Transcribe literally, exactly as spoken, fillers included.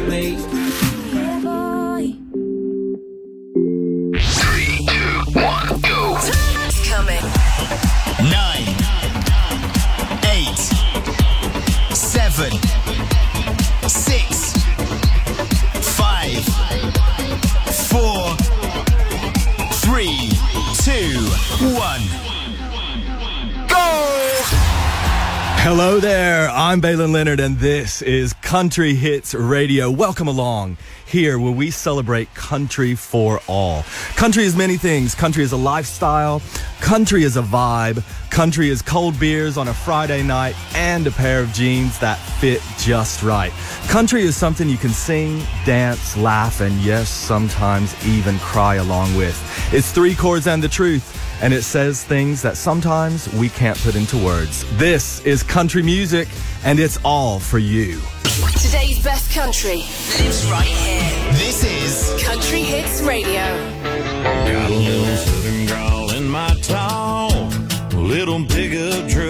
me. Yeah, boy. Three, two, one, go. It's coming. Nine, eight, seven, six, five, four, three, two, one. Go! Hello there, I'm Balin Leonard, and this is Country Hits Radio. Welcome along here where we celebrate country for all. Country is many things. Country is a lifestyle. Country is a vibe. Country is cold beers on a Friday night and a pair of jeans that fit just right. Country is something you can sing, dance, laugh, and yes, sometimes even cry along with. It's three chords and the truth. And it says things that sometimes we can't put into words. This is country music, and it's all for you. Today's best country lives right here. This is Country Hits Radio. Got a little southern girl in my town, a little bigger dream.